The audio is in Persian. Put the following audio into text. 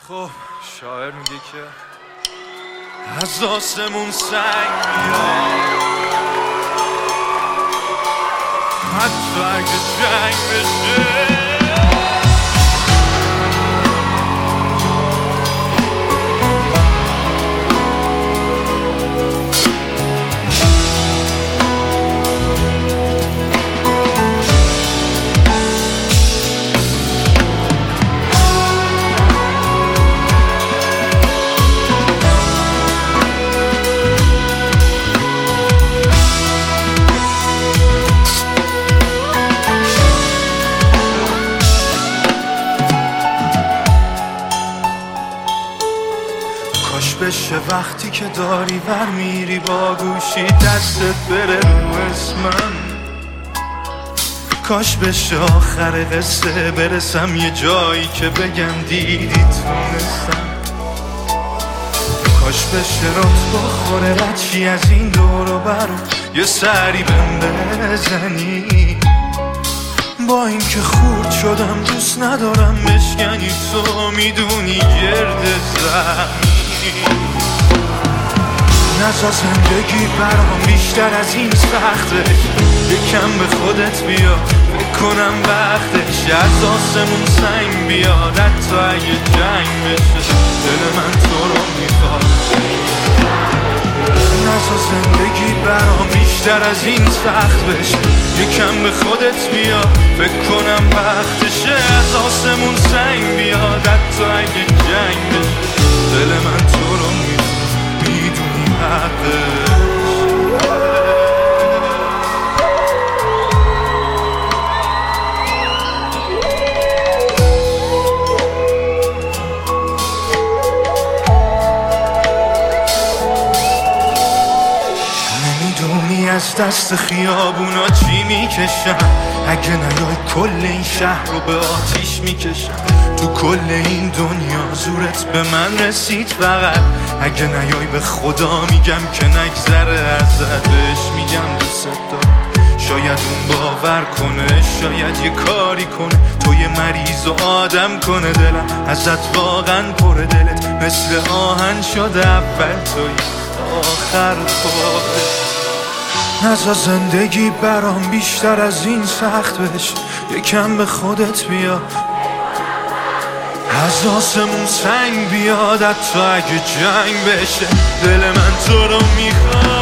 خب شاعر میگه که از آسمون سنگ میاد، حتی اگه جنگ بشه. کاش بشه وقتی که داری ور میری با گوشی دستت بره رو اسمم، کاش بشه آخر قصه برسم یه جایی که بگم دیدی تونستم، کاش بشه رات بخوره رچی از این دور و بر یه سری بهم بزنی. با اینکه خورد شدم دوست ندارم بشکنی، تو میدونی گرد زمین نزا زندگی برام بیشتر از این سخته، یکم به خودت بیا فکر کنم وقتش از آسمون سنگ بیاد، حتی اگه جنگ بشه دل من تو رو میخواد. نزا زندگی برام بیشتر از این سخت بشه، یکم به خودت بیا فکر کنم وقتشه از آسمون سنگ بیاد، حتی اگه جنگ بشه دل من تو رو میدونی حقش. نمیدونی از دست خیابونا چی میکشم، اگه نیای کل این شهر رو به آتیش میکشم. تو کل این دنیا زورت به من رسید فقط، اگه نیای به خدا میگم که نگذره ازت، بهش میگم دوست دارم شاید اون باور کنه، شاید یه کاری کنه تو یه مریض و آدم کنه. دلم ازت واقعا پره، دلت مثل آهن شده اول توی آخر خودت. نزا زندگی برام بیشتر از این سخت بشه، یکم به خودت بیا از آسمون سنگ بیاد، حتی اگه جنگ بشه دل من تو رو میخواد.